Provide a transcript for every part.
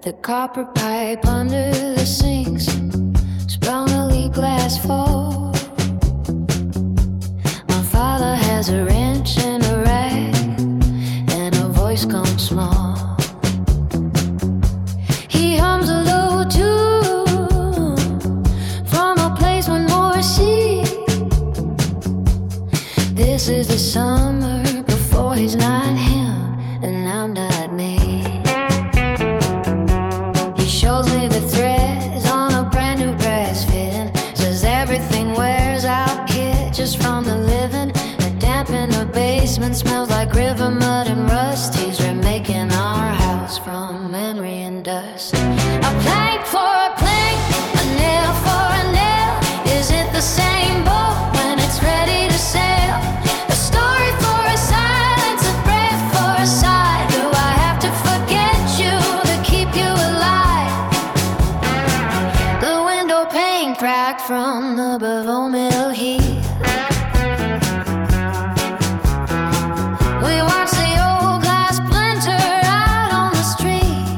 The copper pipe under the sinks sprung a leak glass fall. My father has a wrench and a rag, and a voice comes small. He hums a low tune from a place with more sea. This is the summer before he's not him and I'm not me. Shows me the threads on a brand new brass fitting. Says everything wears out, kid, just from the living. The damp in the basement smells like river mud and rust. He's remaking our house from memory and dust. A plank for a plank, a nail for a nail. Is it the same boat when it's ready to sail? A story for a silence, a breath for a sigh. Do I have to forget you to keep you alive? The window pane cracked from the Beveau mill heat. We watch the old glass splinter out on the street.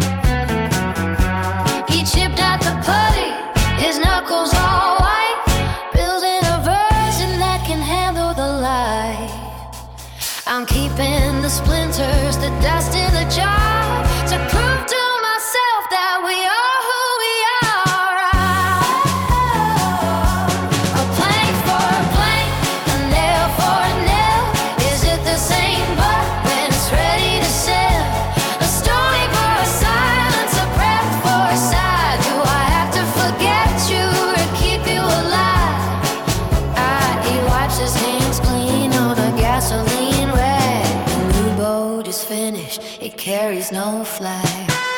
He chipped at the putty, his knuckles all white, building a version that can handle the light. I'm keeping the splinters, the dust in the jar, to prove to myself that we are who we are. A plank for a plank, a nail for a nail. Is it the same but when it's ready to sail? A story for a silence, a breath for a sigh. Do I have to forget you to keep you alive? He wipes his hands clean on a gasoline rag. The new boat is finished, it carries no flag.